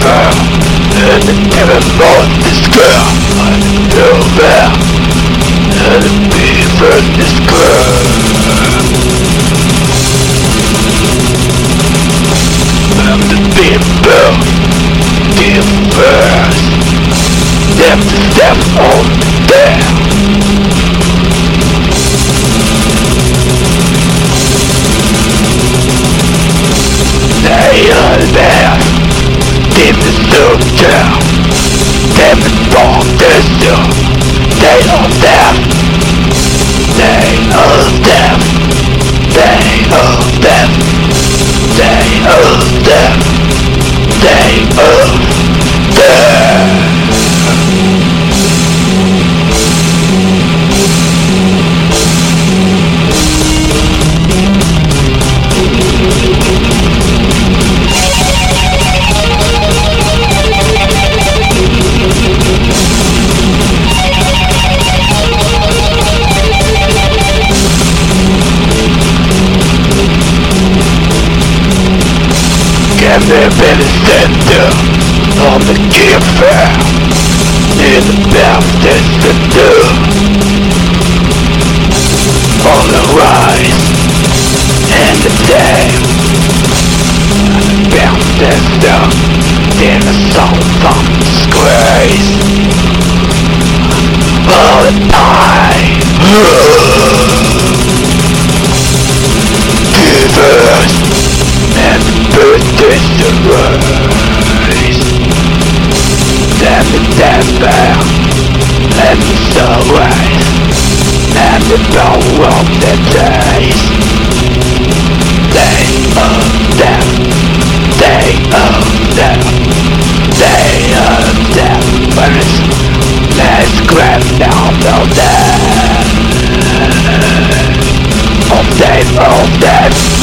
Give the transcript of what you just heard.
fever and the demon monster. I'm over and the fever is clear. I'm the people, differs. Them to step on there. They are there. Them is soldier. Them is monster. They are deaf. They are deaf. They are deaf. They are deaf. They are deaf. Can there be the center of the giver near the Baptist center? On the rise and the day, the Baptist in the soul from disgrace. All the time, givers and birthdays to rise. And the despair and the sunrise and the power of the days. They are death. They are death. They are death. Let's grab down the death. Of death.